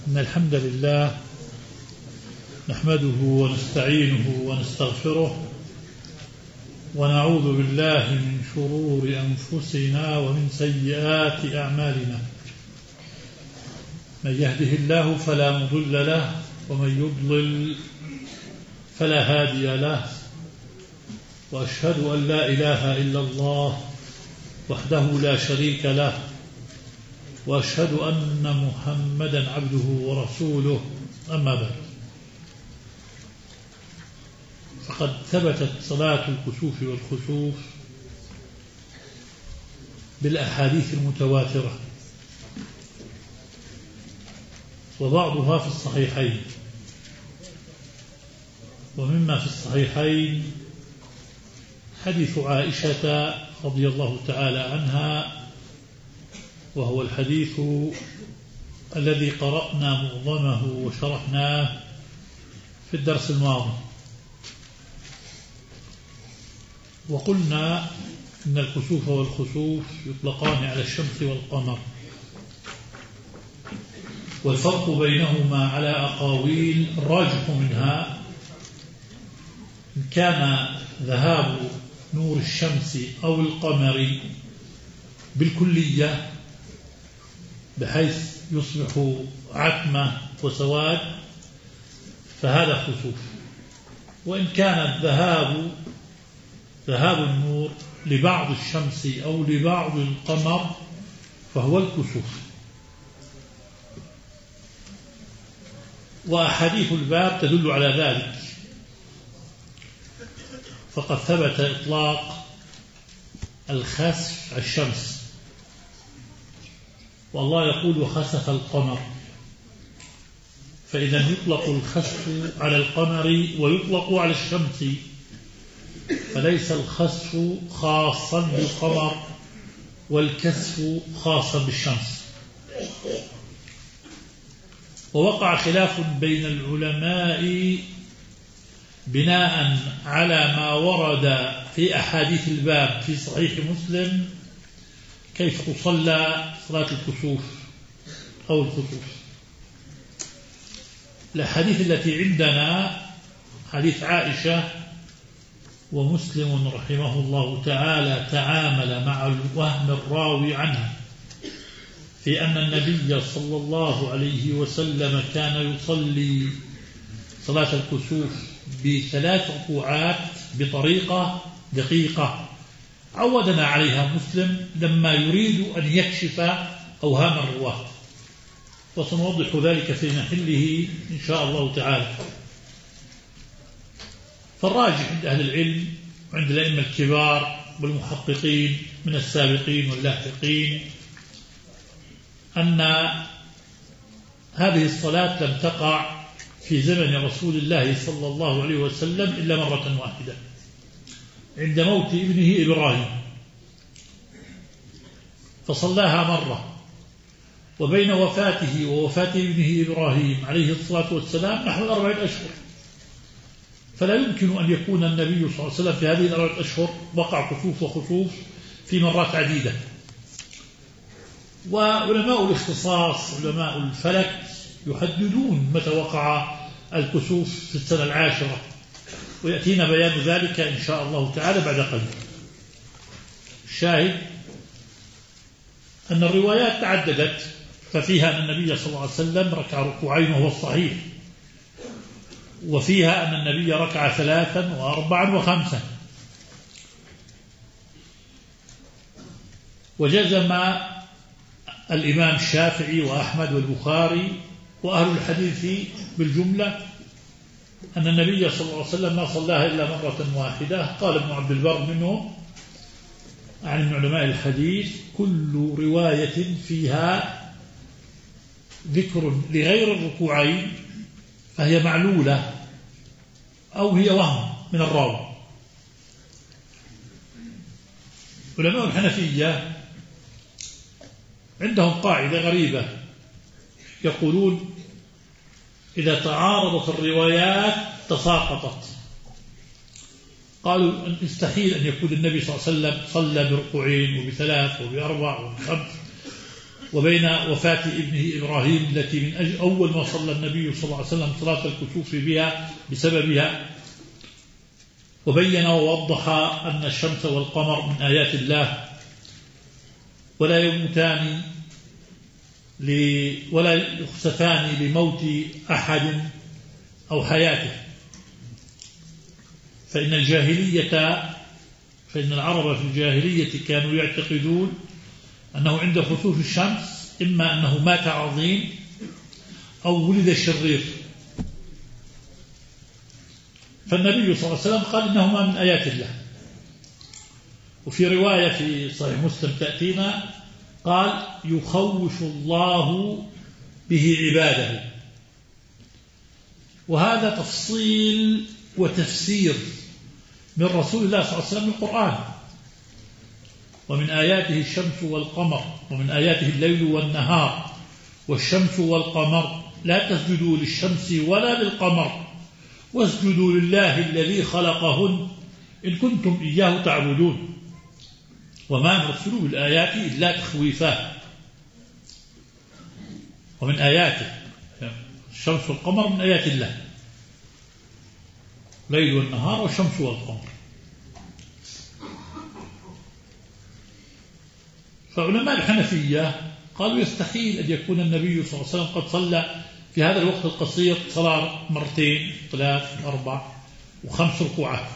إن الحمد لله نحمده ونستعينه ونستغفره ونعوذ بالله من شرور أنفسنا ومن سيئات أعمالنا. من يهده الله فلا مضل له ومن يضلل فلا هادي له، وأشهد أن لا إله إلا الله وحده لا شريك له، وأشهد أن محمدا عبده ورسوله. أما بعد، فقد ثبتت صلاة الكسوف والخسوف بالأحاديث المتواترة، وبعضها في الصحيحين. ومما في الصحيحين حديث عائشة رضي الله تعالى عنها، وهو الحديث الذي قرأنا معظمه وشرحناه في الدرس الماضي. وقلنا إن الكسوف والخسوف يطلقان على الشمس والقمر، والفرق بينهما على أقاويل. الراجح منها إن كان ذهاب نور الشمس أو القمر بالكلية بحيث يصبح عتمة وسواد فهذا خسوف، وإن كان ذهاب النور لبعض الشمس أو لبعض القمر فهو الكسوف. وأحاديث الباب تدل على ذلك، فقد ثبت إطلاق الخسف على الشمس، والله يقول وخسف القمر، فإذا يطلق الخسف على القمر ويطلق على الشمس، فليس الخسف خاصا بالقمر والكسف خاصا بالشمس. ووقع خلاف بين العلماء بناء على ما ورد في أحاديث الباب في صحيح مسلم كيف تصلى صلاة الكسوف أو الخسوف. الأحاديث التي عندنا حديث عائشة، ومسلم رحمه الله تعالى تعامل مع الوهم الراوي عنها في أن النبي صلى الله عليه وسلم كان يصلي صلاة الكسوف ب3 ركوعات بطريقة دقيقة عودنا عليها مسلم لما يريد أن يكشف أوهام الرواة، وسنوضح ذلك في محله إن شاء الله تعالى. فالراجح عند أهل العلم وعند الأئمة الكبار والمحققين من السابقين واللاحقين أن هذه الصلاة لم تقع في زمن رسول الله صلى الله عليه وسلم إلا مرة واحدة عند موت ابنه إبراهيم، فصلاها مرة، وبين وفاته ووفاة ابنه إبراهيم عليه الصلاة والسلام نحو 4 أشهر، فلا يمكن أن يكون النبي صلى الله عليه وسلم في هذه 4 أشهر وقع كسوف وخسوف في مرات عديدة. وعلماء الاختصاص علماء الفلك يحددون متى وقع الكسوف في السنة 10، ويأتينا بيان ذلك إن شاء الله تعالى بعد قليل. الشاهد أن الروايات تعددت، ففيها أن النبي صلى الله عليه وسلم ركع ركوعين وهو الصحيح، وفيها أن النبي ركع 3 و4 و5. وجزم الإمام الشافعي وأحمد والبخاري وأهل الحديث بالجملة أن النبي صلى الله عليه وسلم ما صلاها إلا مرة واحدة. قال ابن عبد البر منهم عن من علماء الحديث كل رواية فيها ذكر لغير الركوعين فهي معلولة أو هي وهم من الراوي. علماء الحنفية عندهم قاعدة غريبة، يقولون إذا تعارضت الروايات تساقطت. قالوا يستحيل أن يكون النبي صلى الله عليه وسلم صلى بركوعين وب3 وب4 وب5 وبين وفاة ابنه إبراهيم التي من أجل أول ما صلى النبي صلى الله عليه وسلم صلاة الكسوف بها بسببها، وبين ووضح أن الشمس والقمر من آيات الله ولا يموتان ولا يخسفان لموت أحد أو حياته. فإن العرب في الجاهلية كانوا يعتقدون أنه عند خسوف الشمس إما أنه مات عظيم أو ولد شرير، فالنبي صلى الله عليه وسلم قال إنهما من آيات الله. وفي رواية في صحيح مسلم تأتينا قال يخوف الله به عباده. وهذا تفصيل وتفسير من رسول الله صلى الله عليه وسلم القرآن. ومن آياته الشمس والقمر، ومن آياته الليل والنهار، والشمس والقمر لا تسجدوا للشمس ولا للقمر واسجدوا لله الذي خلقهن إن كنتم إياه تعبدون. وما نرسل بالآيات إلا تخويفا. ومن آياته الشمس والقمر من آيات الله، ليل والنهار والشمس والقمر. فعلماء الحنفية قالوا يستحيل أن يكون النبي صلى الله عليه وسلم قد صلى في هذا الوقت القصير صلاة 2 3 4 و5 ركوعات،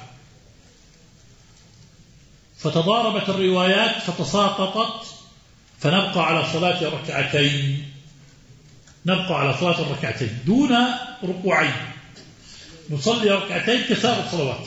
فتضاربت الروايات فتساقطت، فنبقى على صلاة ركعتين، نبقى على صلاة الركعتين دون ركوعين، نصلي ركعتين كسائر الصلوات.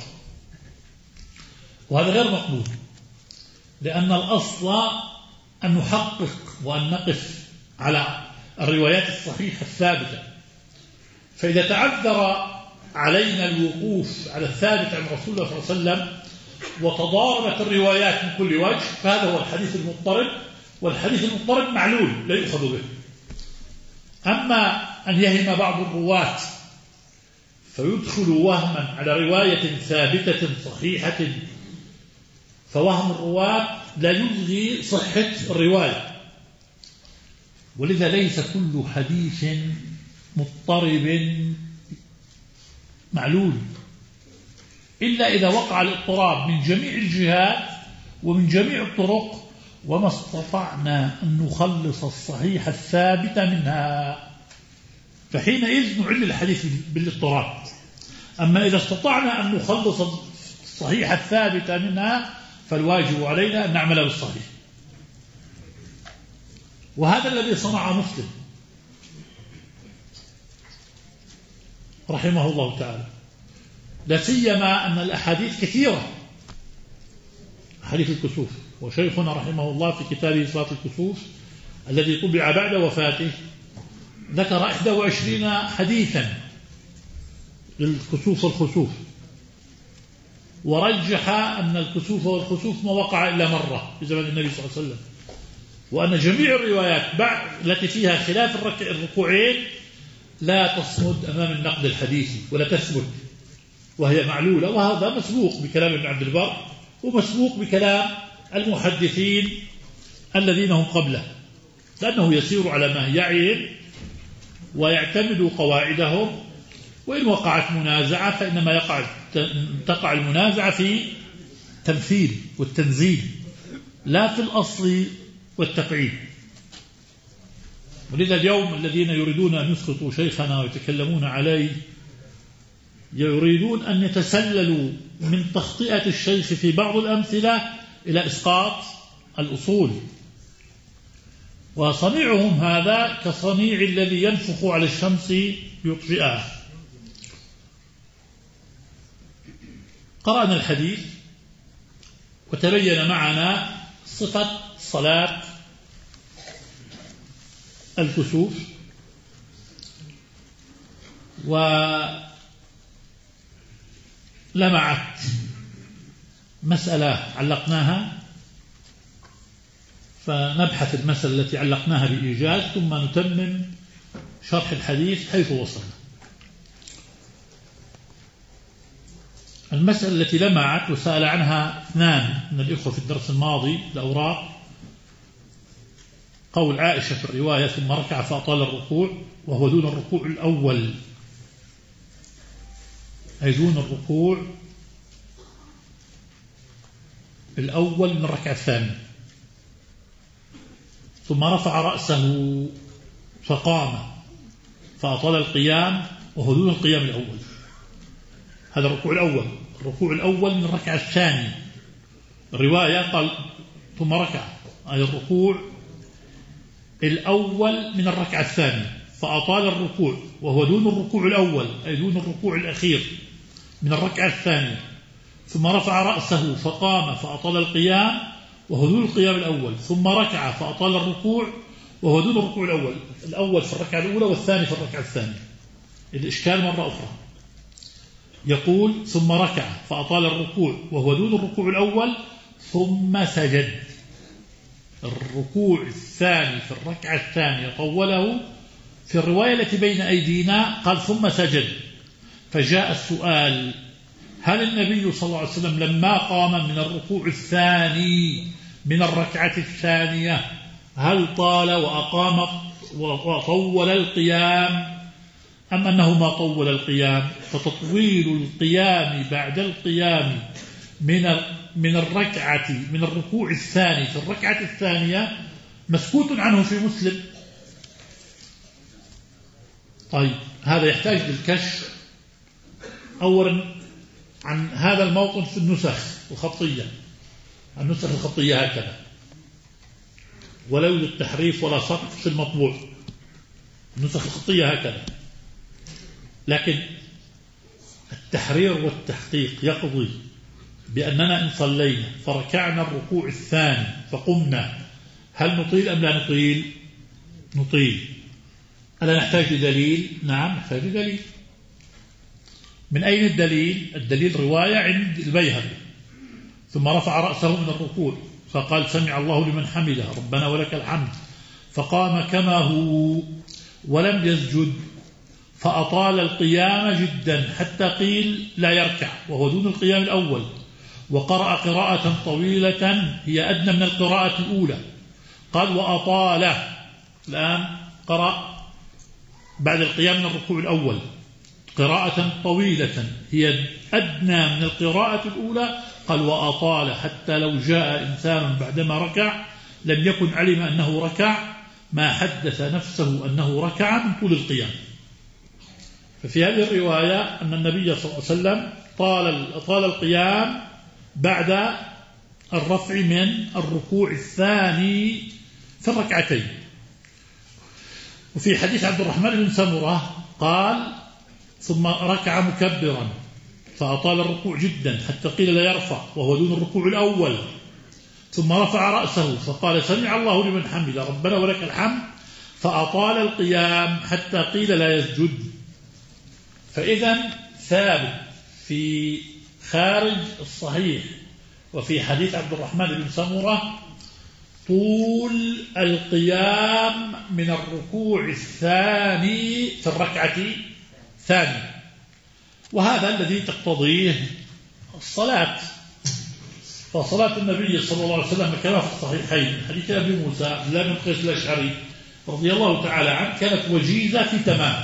وهذا غير مقبول، لأن الأصل أن نحقق وأن نقف على الروايات الصحيحة الثابتة. فإذا تعذر علينا الوقوف على الثابت عن رسول الله صلى الله عليه وسلم وتضاربت الروايات من كل وجه، فهذا هو الحديث المضطرب، والحديث المضطرب معلول لا يؤخذ به. أما أن يهم بعض الرواة فيدخلوا وهما على رواية ثابتة صحيحة، فوهم الرواة لا يلغي صحة الرواية. ولذا ليس كل حديث مضطرب معلول، إلا إذا وقع الاضطراب من جميع الجهات ومن جميع الطرق وما استطعنا أن نخلص الصحيح الثابت منها، فحينئذ نعل الحديث بالاضطراب. أما إذا استطعنا أن نخلص الصحيح الثابت منها فالواجب علينا أن نعمل بالصحيح. وهذا الذي صنع مسلم رحمه الله تعالى، لا سيما أن الأحاديث كثيرة، حديث الكسوف. وشيخنا رحمه الله في كتابه صلاة الكسوف الذي طبع بعد وفاته ذكر 21 حديثا للكسوف والخسوف، ورجح أن الكسوف والخسوف ما وقع إلا مرة في زمن النبي صلى الله عليه وسلم، وأن جميع الروايات التي فيها خلاف الركوعين لا تصمد أمام النقد الحديثي ولا تثبت، وهي معلولة. وهذا مسبوق بكلام ابن عبد البر ومسبوق بكلام المحدثين الذين هم قبله، لأنه يسير على ما يعين ويعتمد قواعدهم. وإن وقعت منازعة فإنما تقع المنازعة في تمثيل والتنزيل لا في الأصل والتقعيد. ولذا اليوم الذين يريدون أن يسقطوا شيخنا ويتكلمون عليه يريدون أن يتسللوا من تخطئة الشيخ في بعض الأمثلة إلى إسقاط الأصول. وصنيعهم هذا كصنيع الذي ينفخ على الشمس يطفئها. قرأنا الحديث وتبين معنا صفة صلاة الكسوف، ولمعت مسألة علقناها، فنبحث المسألة التي علقناها بإيجاز ثم نتمم شرح الحديث حيث وصلنا. المسألة التي لمعت وسأل عنها 2 من الإخوة في الدرس الماضي الأوراق، قول عائشة في الرواية ثم ركع فأطال الركوع وهو دون الركوع الأول، أي دون الركوع الأول من الركعة الثانية، ثم رفع رأسه فقام فأطال القيام وهو دون القيام الأول. هذا الركوع الأول، الركوع الأول من الركعة الثانية. الرواية قال ثم ركع، أي الركوع الأول من الركعة الثانية، فأطال الركوع وهو دون الركوع الأول، أي دون الركوع الأخير من الركعة الثانية، ثم رفع رأسه فقام فأطال القيام وهو دون القيام الأول، ثم ركع فأطال الركوع وهو دون الركوع الأول في الركعة الأولى والثاني في الركعة الثانية. الإشكال مرة أخرى، يقول ثم ركع فأطال الركوع وهو دون الركوع الأول ثم سجد. الركوع الثاني في الركعة الثانية طوله. في الرواية التي بين أيدينا قال ثم سجد. فجاء السؤال: هل النبي صلى الله عليه وسلم لما قام من الركوع الثاني من الركعة الثانية هل طال وأقام وطول القيام، أم أنه ما طول القيام؟ فتطويل القيام بعد القيام من الركوع الثاني في الركعة الثانية مسكوت عنه في مسلم. طيب، هذا يحتاج للكشف أولا عن هذا الموطن في النسخ الخطية. النسخ الخطية هكذا، ولا يوجد تحريف ولا سقط في المطبوع. النسخ الخطية هكذا، لكن التحرير والتحقيق يقضي بأننا إن صلينا فركعنا الركوع الثاني فقمنا، هل نطيل أم لا نطيل؟ نطيل. ألا نحتاج لدليل؟ نعم نحتاج لدليل. من أين الدليل؟ الدليل رواية عند البيهقي: ثم رفع رأسه من الركوع فقال سمع الله لمن حمده ربنا ولك الحمد، فقام كما هو ولم يسجد، فأطال القيام جدا حتى قيل لا يركع وهو دون القيام الأول، وقرأ قراءة طويلة هي أدنى من القراءة الأولى. قال وأطال، الآن قرأ بعد القيام من الركوع الأول قراءة طويلة هي أدنى من القراءة الأولى. قال وأطال حتى لو جاء إنسان بعدما ركع لم يكن علم أنه ركع، ما حدث نفسه أنه ركع من طول القيام. ففي هذه الرواية أن النبي صلى الله عليه وسلم طال القيام بعد الرفع من الركوع الثاني في الركعتين. وفي حديث عبد الرحمن بن سمرة قال ثم ركع مكبرا فأطال الركوع جدا حتى قيل لا يرفع وهو دون الركوع الأول، ثم رفع رأسه فقال سمع الله لمن حمده ربنا ولك الحمد، فأطال القيام حتى قيل لا يسجد. فإذا ثابت في خارج الصحيح وفي حديث عبد الرحمن بن سمرة طول القيام من الركوع الثاني في الركعة الثانية، وهذا الذي تقتضيه الصلاة. فصلاة النبي صلى الله عليه وسلم كما في الصحيحين حديث أبي موسى عبد الله بن قيس الأشعري رضي الله تعالى عنه كانت وجيزة في تمام.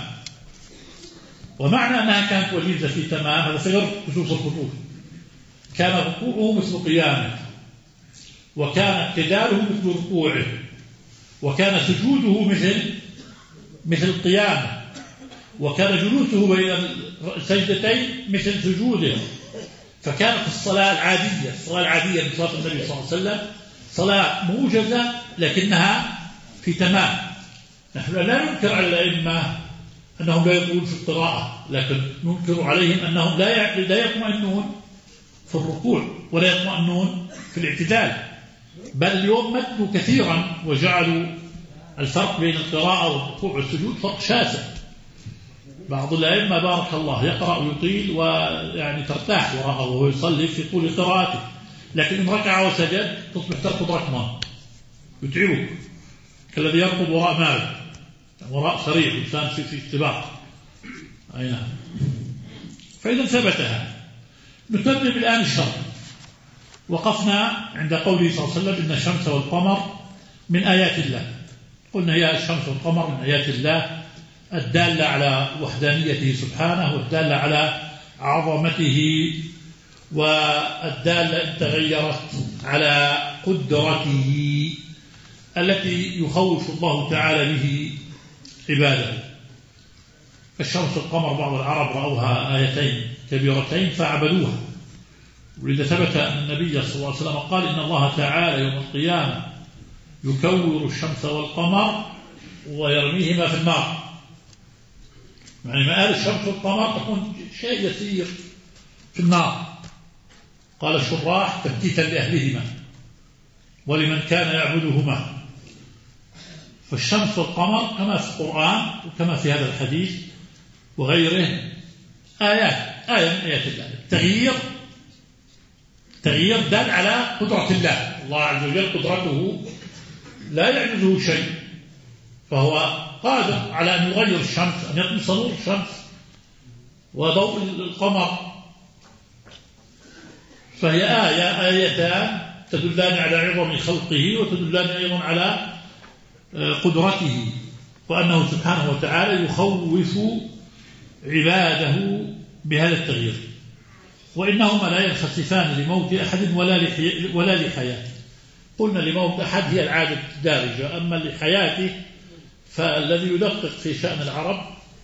ومعنى أنها كانت وجيزة في تمام هذا في غير خصوص الخطوط. كان ركوعه مثل قيامه، وكان اعتداله مثل ركوعه، وكان سجوده مثل قيامه، وكان جلوسه بين السجدتين مثل سجوده. فكانت الصلاة العادية من صلاة النبي صلى الله عليه وسلم صلاة موجزة لكنها في تمام. نحن لا ننكر على الأئمة أنهم لا يطولون في القراءة، لكن ننكر عليهم أنهم لا يطمئنون في الركوع ولا يطمئنون في الاعتدال، بل اليوم مدوا كثيرا وجعلوا الفرق بين القراءة والركوع والسجود فرق شاسع. بعض الأئمة بارك الله يقرأ ويطيل ويعني ترتاح وراءه وهو يصلي في طول قراءته، لكن إن ركع وسجد تصبح تركض ركضا يتعبك كالذي يركض وراء مال، وراء سريع إنسان في استباق. أي نعم. فإذا ثبتها نتمم الآن الشرط. وقفنا عند قوله صلى الله عليه وسلم إن الشمس والقمر من آيات الله. قلنا هي الشمس والقمر من آيات الله الدالة على وحدانيته سبحانه، والدالة على عظمته، والدالة إن تغيرت على قدرته التي يخوف الله تعالى به عباده. الشمس والقمر بعض العرب رأوها آيتين كبيرتين فعبدوها، ولذا ثبت أن النبي صلى الله عليه وسلم قال إن الله تعالى يوم القيامة يكور الشمس والقمر ويرميهما في النار. يعني مآل الشمس والقمر تكون شيء يسير في النار. قال الشراح تفتيتا لأهلهما ولمن كان يعبدهما. فالشمس والقمر كما في القرآن وكما في هذا الحديث وغيره آية من آيات الله. التغيير دال على قدرة الله. الله عز وجل قدرته لا يعجزه شيء، فهو قادر على أن يغير الشمس، أن يطمس نور الشمس وضوء القمر. فهي آيتان تدلان على عظم خلقه وتدلان أيضا على قدرته، وأنه سبحانه وتعالى يخوف عباده بهذا التغيير. وإنهما لا ينخسفان لموت أحد ولا لحياته. قلنا لموت أحد هي العادة الدارجة، أما لحياته فالذي يدقق في شأن العرب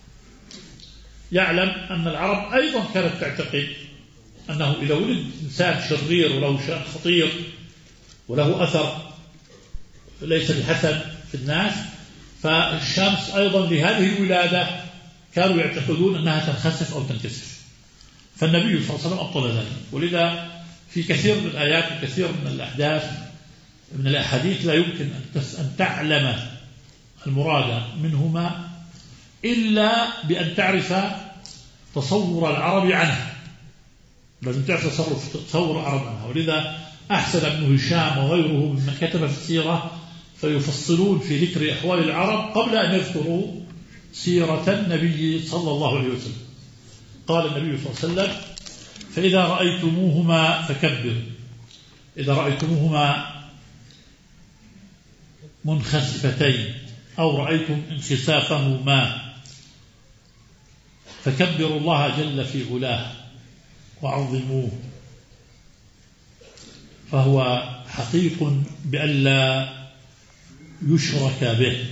يعلم أن العرب أيضا كانت تعتقد أنه إذا ولد إنسان شرير وله شأن خطير وله أثر ليس بحسن في الناس، فالشمس أيضا لهذه الولادة كانوا يعتقدون أنها تنخسف أو تنكسف. فالنبي صلى الله عليه وسلم أبطل ذلك. ولذا في كثير من الآيات وكثير من الأحداث من الأحاديث لا يمكن أن تعلم المراد منهما إلا بأن تعرف تصور العرب عنها. لازم تعرف تصور العرب عنها. ولذا أحسن ابن هشام وغيره ممن كتب في السيرة فيفصلون في ذكر أحوال العرب قبل أن يذكروا سيرة النبي صلى الله عليه وسلم. قال النبي صلى الله عليه وسلم: فإذا رأيتموهما فكبروا. إذا رأيتموهما منخسفتين أو رأيتم انخسافهما فكبروا الله جل في علاه وعظموه، فهو حقيق بألا يشرك به.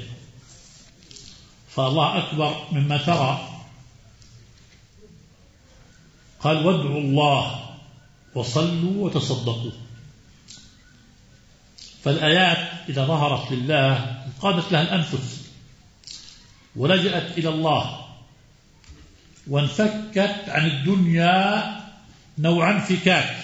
فالله أكبر مما ترى. قال: وادعوا الله وصلوا وتصدقوا. فالآيات إذا ظهرت لله قادت لها الأنفس ولجأت إلى الله وانفكت عن الدنيا نوعا انفكاك.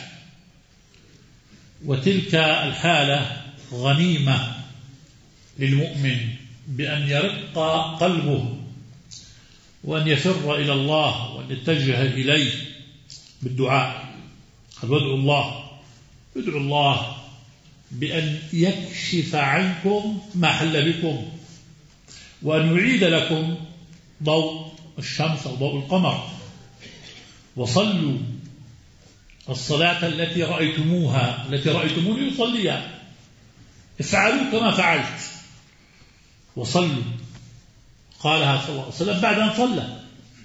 وتلك الحالة غنيمة للمؤمن بأن يرق قلبه وأن يفر إلى الله وأن يتجه إليه بالدعاء. قال: وادعوا الله بأن يكشف عنكم ما حل بكم وأن يعيد لكم ضوء الشمس أو ضوء القمر. وصلوا الصلاة التي رأيتموني يصليها، افعلوا كما فعلت. وصلوا قالها صلى الله عليه وسلم بعد أن صلى: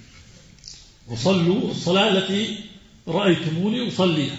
وصلوا الصلاة التي رأيتموني أصليها.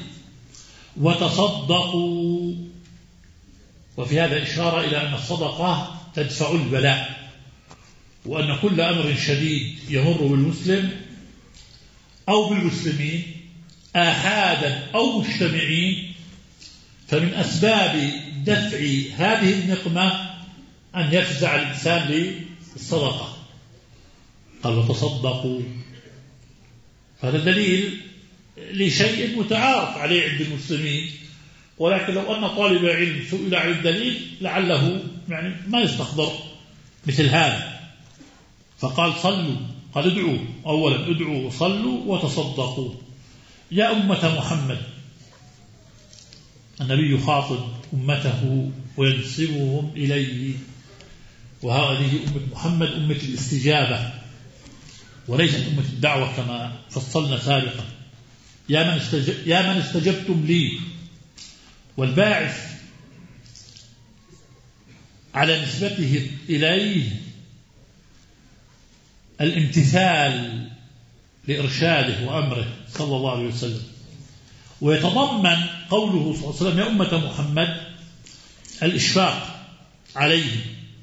وتصدقوا. وفي هذا إشارة إلى أن الصدقة تدفع البلاء، وأن كل أمر شديد يمر بالمسلم أو بالمسلمين آحادا أو مجتمعين فمن أسباب دفع هذه النقمة أن يفزع الإنسان للصدقة. قال: وتصدقوا. هذا دليل لشيء متعارف عليه عند المسلمين، ولكن لو أن طالب علم سئل عن الدليل لعله ما يستحضر مثل هذا. فقال: صلوا. قال: ادعوا. أولا ادعوا وصلوا وتصدقوا. يا أمة محمد. النبي يخاطب أمته وينسبهم إليه، وهذه أمة محمد أمة الاستجابة وليست أمة الدعوة كما فصلنا سابقا. يا من استجبتم لي. والباعث على نسبته إليه الامتثال لإرشاده وأمره صلى الله عليه وسلم. ويتضمن قوله صلى الله عليه وسلم: يا أمة محمد، الإشفاق عليه،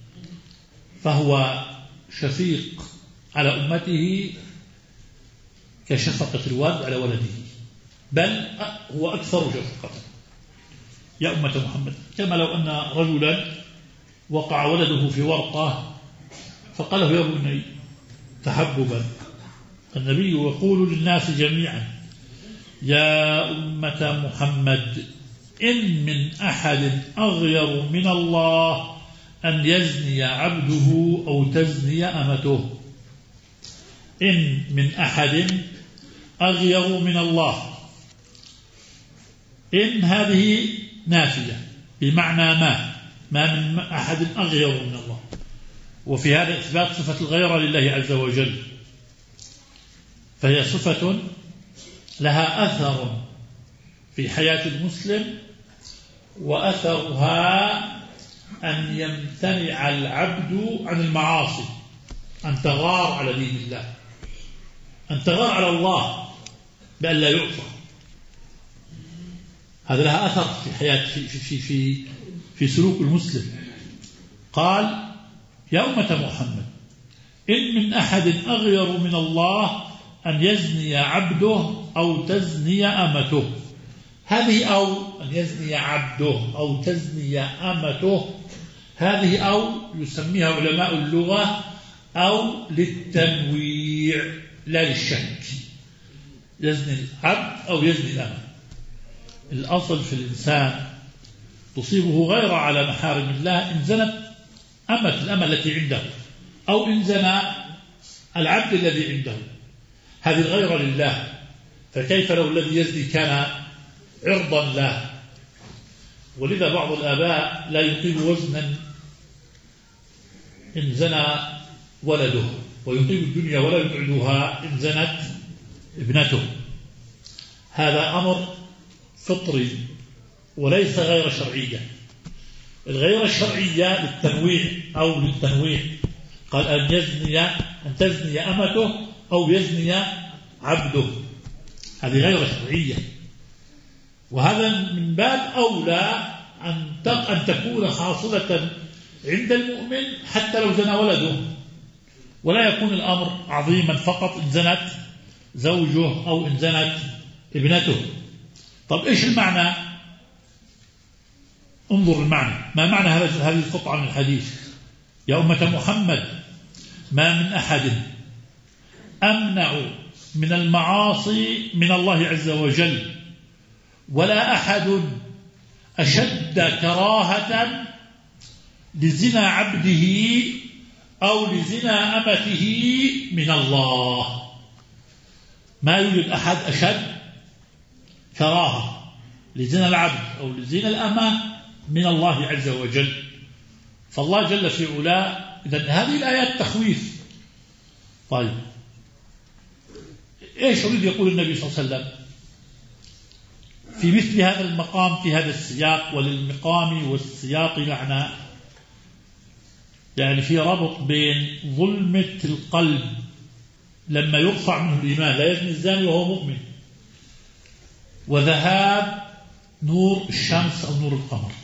فهو شفيق على أمته كشفقة الوالد على ولده، بل هو أكثر شفقة. يا أمة محمد، كما لو أن رجلا وقع ولده في ورطة فقال له: يا بني، تحببا. النبي يقول للناس جميعا: يا أمة محمد، إن من أحد أغير من الله أن يزني عبده أو تزني أمته. إن من أحد أغير من الله. إن هذه نافية بمعنى ما من أحد أغير من الله، وفي هذا إثبات صفة الغيرة لله عز وجل، فهي صفة لها أثر في حياة المسلم، وأثرها أن يمتنع العبد عن المعاصي، أن تغار على دين الله، أن تغار على الله بأن لا يعصى. هذا لها أثر في حياة في سلوك المسلم. قال: يا أمة محمد، إن من أحد أغير من الله أن يزني عبده أو تزني أمته. هذه أو أن يزني عبده أو تزني أمته، هذه أو يسميها علماء اللغة أو للتنويع لا للشك. يزني العبد أو يزني الأمة. الأصل في الإنسان تصيبه غيرة على محارم الله إن زنت الأمة التي عنده، أو إن زنى العبد الذي عنده، هذه الغيرة لله. فكيف لو الذي يزني كان عرضا له؟ ولذا بعض الآباء لا يقيم وزنا إن زنى ولده، ويقيم الدنيا ولا يبعدها إن زنت ابنته. هذا أمر فطري وليس غير شرعية. الغير الشرعية للتنويع أو للتنويع. قال: أن تزني أمته أو يزني عبده، هذه غير شرعية. وهذا من باب أولى أن تكون حاصلة عند المؤمن حتى لو زنى ولده، ولا يكون الأمر عظيما فقط إن زنت زوجه أو إن زنت ابنته. طب إيش المعنى؟ انظر المعنى. ما معنى هذه القطعة من الحديث؟ يا أمة محمد، ما من أحد أمنع من المعاصي من الله عز وجل، ولا أحد أشد كراهة لزنا عبده أو لزنا أمته من الله. ما يوجد أحد أشد كراهة لزنا العبد أو لزنا الأمة من الله عز وجل. فالله جل في علاه. إذن هذه الآيات تخويف. طيب، إيش يريد يقول النبي صلى الله عليه وسلم في مثل هذا المقام في هذا السياق؟ وللمقام والسياق معنى، يعني في ربط بين ظلمة القلب لما يرفع منه الإيمان، لا يزني الزاني وهو مؤمن، وذهاب نور الشمس أو نور القمر.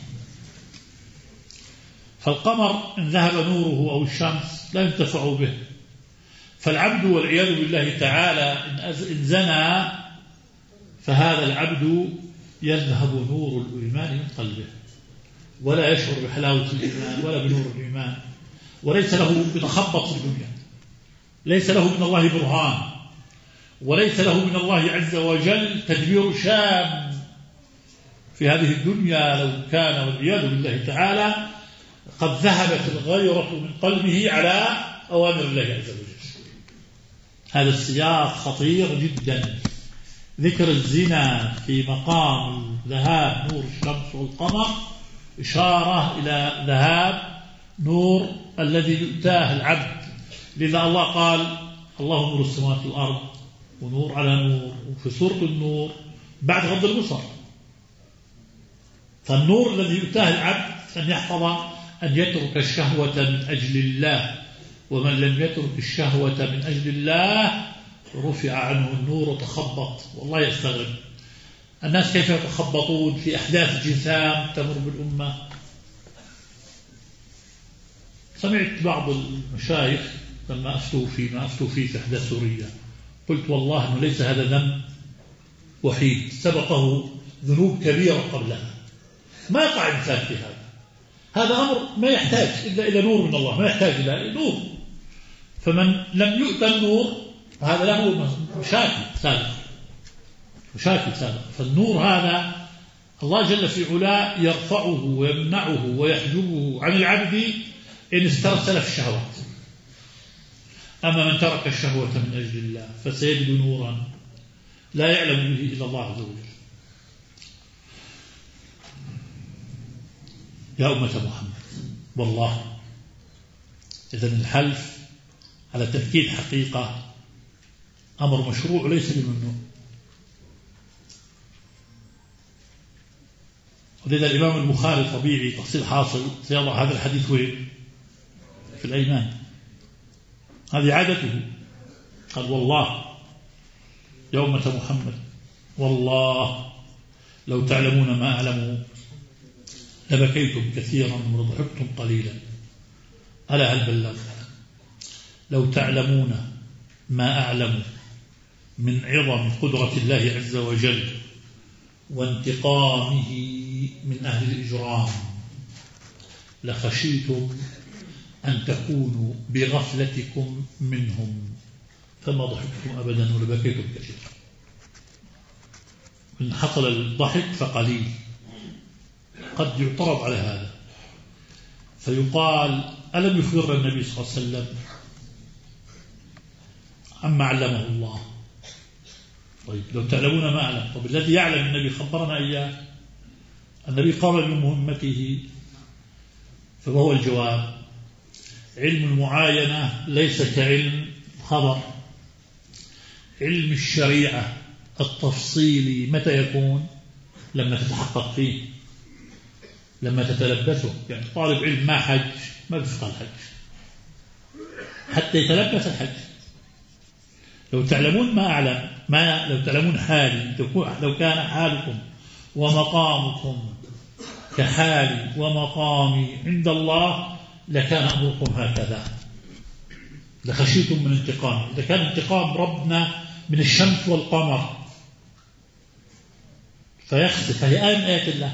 فالقمر إن ذهب نوره أو الشمس لا ينتفع به. فالعبد والعياذ بالله تعالى إن زنى فهذا العبد يذهب نور الإيمان من قلبه، ولا يشعر بحلاوة الإيمان ولا بنور الإيمان، وليس له يتخبط في الدنيا، ليس له من الله برهان، وليس له من الله عز وجل تدبير شام في هذه الدنيا. لو كان والعياذ بالله تعالى قد ذهبت الغيرة من قلبه على أوامر الله عز وجل. هذا السياق خطير جدا. ذكر الزنا في مقام ذهاب نور الشمس والقمر إشارة إلى ذهاب نور الذي يؤتاه العبد. لذا الله قال: الله نور السماوات والأرض، ونور على نور، وفي سورة النور بعد غض البصر. فالنور الذي يؤتاه العبد أن يحفظ أن يترك الشهوة من أجل الله، ومن لم يترك الشهوة من أجل الله رفع عنه النور وتخبط. والله يستغرب الناس كيف يتخبطون في أحداث جسام تمر بالأمة. سمعت بعض المشايخ لما أفتوا في أحداث سوريا، قلت والله أنه ليس هذا ذنب وحيد، سبقه ذنوب كبيرة قبلها، ما يقع إنسان في هذا أمر ما يحتاج إلا إلى نور من الله، ما يحتاج إلى نور. فمن لم يؤت النور هذا له مشاكل سابقة. فالنور هذا الله جل في علاه يرفعه ويمنعه ويحجبه عن العبد إن استرسل في الشهوات. أما من ترك الشهوة من أجل الله فسيجد نورا لا يعلم به إلا الله عز وجل. يا أمة محمد، والله إذن الحلف على تأكيد حقيقة أمر مشروع ليس بممنوع. ولذا الإمام البخاري طبيعي تفصيل حاصل سيضع هذا الحديث وين؟ في الأيمان، هذه عادته. قال والله يا أمة محمد، والله لو تعلمون ما أعلم لبكيتم كثيرا ولضحكتم قليلا. ألا هل بلغ؟ لو تعلمون ما أعلم من عظم قدرة الله عز وجل وانتقامه من أهل الإجرام لخشيتم أن تكونوا بغفلتكم منهم فما ضحكتم أبدا ولبكيتم كثيرا. إن حصل الضحك فقليل، قد يعترض على هذا فيقال ألم يخبر النبي صلى الله عليه وسلم عما علمه الله؟ طيب لو تعلمون ما أعلم، طب الذي يعلم النبي خبرنا إياه، النبي قام بمهمته، فما هو الجواب؟ علم المعاينة ليس كعلم خبر. علم الشريعة التفصيلي متى يكون؟ لما تتحقق فيه، لما تتلبسه. يعني طالب علم ما حج ما بيفقه الحج حتى يتلبس الحج. لو تعلمون ما أعلم، لو تعلمون حالي، لو كان حالكم ومقامكم كحالي ومقامي عند الله لكان أمركم هكذا، لخشيتم من انتقام. إذا كان انتقام ربنا من الشمس والقمر فيخسف، فهي آية من آيات الله،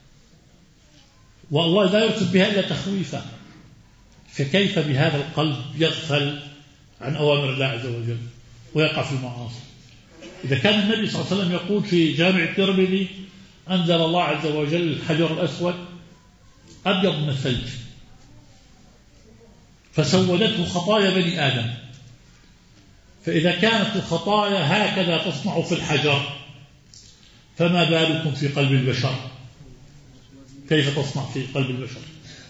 والله لا يرسل بها إلا تخويفا، فكيف بهذا القلب يغفل عن أوامر الله عز وجل ويقع في المعاصي؟ إذا كان النبي صلى الله عليه وسلم يقول في جامع الترمذي أنزل الله عز وجل الحجر الأسود أبيض من الثلج فسودته خطايا بني آدم، فإذا كانت الخطايا هكذا تصنع في الحجر فما بالكم في قلب البشر؟ كيف تصنع في قلب البشر؟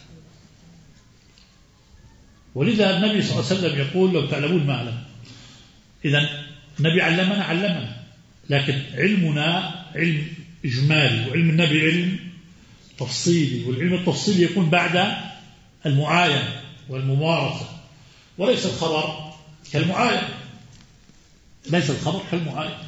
ولذا النبي صلى الله عليه وسلم يقول لو تعلمون ما أعلم. إذن النبي علمنا، لكن علمنا علم إجمالي وعلم النبي علم تفصيلي، والعلم التفصيلي يكون بعد المعاينة والممارسة، وليس الخبر كالمعاينة، ليس الخبر كالمعاينة.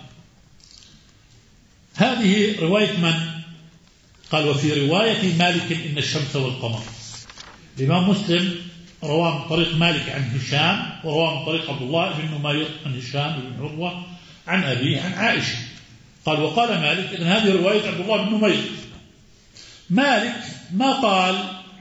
هذه رواية من؟ قال وفي رواية مالك إن الشمس والقمر. الإمام مسلم رواه من طريق مالك عن هشام، ورواه من طريق عبد الله بن نمير عن هشام بن عروة عن أبيه عن عائشة. قال وقال مالك إن هذه رواية عبد الله بن نمير. مالك ما قال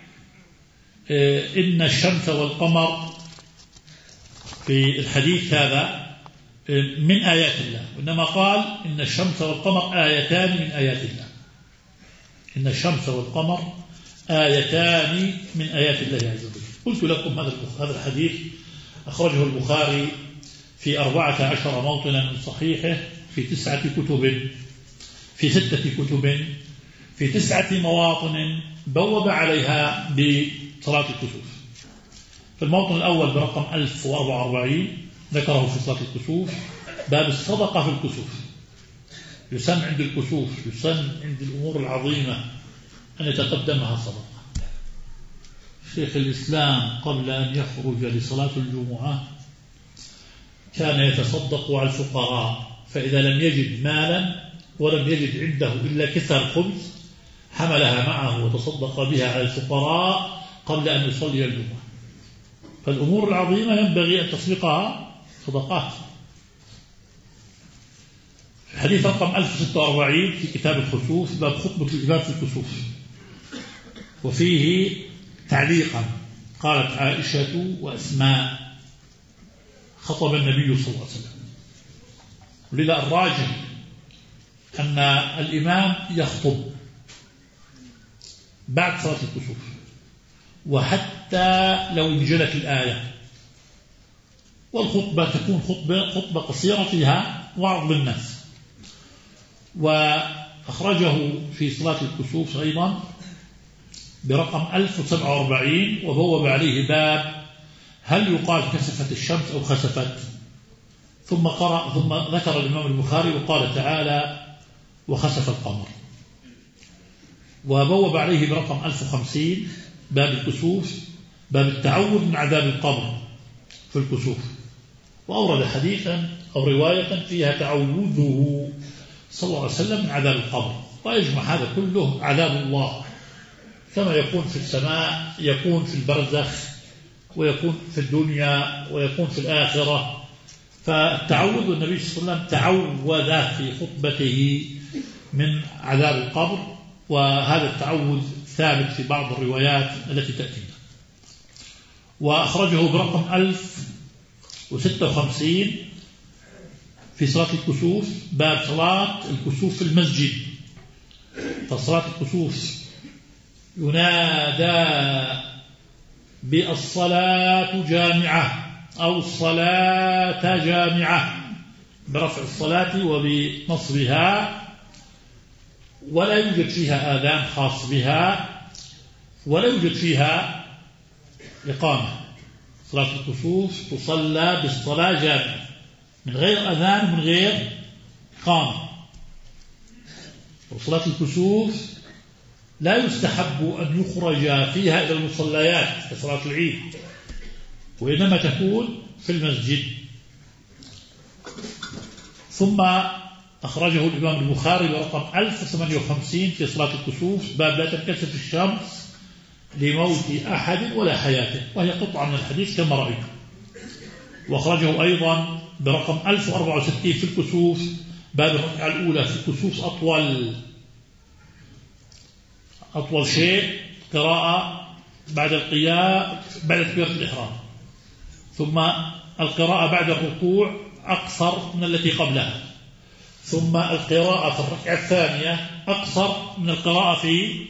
إن الشمس والقمر في الحديث هذا من آيات الله، وإنما قال إن الشمس والقمر آيتان من آيات الله. إن الشمس والقمر آيتان من آيات الله عز وجل. قلت لكم هذا الحديث أخرجه البخاري في 14 موطنا من صحيحه في 9 كتب، في 6 كتب، في 9 مواطن بوب عليها بصلاة الكسوف. في الموطن الأول برقم 1044 ذكره في صلاة الكسوف باب الصدقة في الكسوف. يسن عند الكسوف، يسن عند الأمور العظيمة أن يتقدمها الصدقة. شيخ الإسلام قبل أن يخرج لصلاة الجمعة كان يتصدق على الفقراء، فإذا لم يجد مالا ولم يجد عنده إلا كثر خبز حملها معه وتصدق بها على الفقراء قبل أن يصلي الجمعة. فالأمور العظيمة ينبغي أن تسبقها صدقات. الحديث رقم 1046 في كتاب الخسوف، باب خطبة الإمام في الكسوف، وفيه تعليقا قالت عائشة وأسماء خطب النبي صلى الله عليه وسلم. ولذا الراجح أن الإمام يخطب بعد صلاة الكسوف، وحتى لو انجلت الآية، والخطبة تكون خطبة قصيرة فيها وعظ للناس. وأخرجه في صلاة الكسوف أيضا برقم 1047، وبوب عليه باب هل يقال كسفت الشمس أو خسفت، ثم ذكر الإمام البخاري وقال تعالى وخسف القمر. وبوب عليه برقم 1050 باب الكسوف، باب التعوذ من عذاب القبر في الكسوف، وأورد حديثا أو رواية فيها تعوذه صلى الله عليه وسلم من عذاب القبر. ويجمع هذا كله عذاب الله، كما يكون في السماء يكون في البرزخ، ويكون في الدنيا، ويكون في الآخرة. فالتعوذ، النبي صلى الله عليه وسلم تعوذ في خطبته من عذاب القبر، وهذا التعوذ ثابت في بعض الروايات التي تأتينا. وأخرجه برقم 1056 في صلاة الكسوف، باب صلاة الكسوف في المسجد. فصلاة الكسوف ينادى بالصلاة جامعة أو الصلاة جامعة برفع الصلاة وبنصبها، ولا يوجد فيها آذان خاص بها، ولا يوجد فيها إقامة. صلاة الكسوف تصلى بالصلاة جامعة من غير أذان ومن غير إقامة. وصلاة الكسوف لا يستحب أن يخرج فيها إلى المصليات كصلاة العيد، وإنما تكون في المسجد. ثم أخرجه الإمام البخاري برقم 1058 في صلاة الكسوف، باب لا تنكسف الشمس لموت أحد ولا حياته، وهي قطعة من الحديث كما رأيت. وأخرجه أيضا برقم 1064 في الكسوف، باب الركعة الأولى في الكسوف أطول شيء قراءة بعد القيام بعد تكبيرة الإحرام، ثم القراءة بعد الركوع أقصر من التي قبلها، ثم القراءة في الركعة الثانية أقصر من القراءة في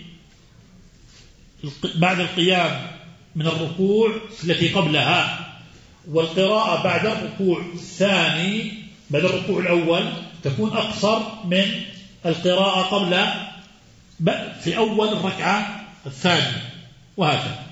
بعد القيام من الركوع التي قبلها، والقراءة بعد الركوع الثاني بعد الركوع الأول تكون أقصر من القراءة قبل في أول الركعة الثانية، وهكذا.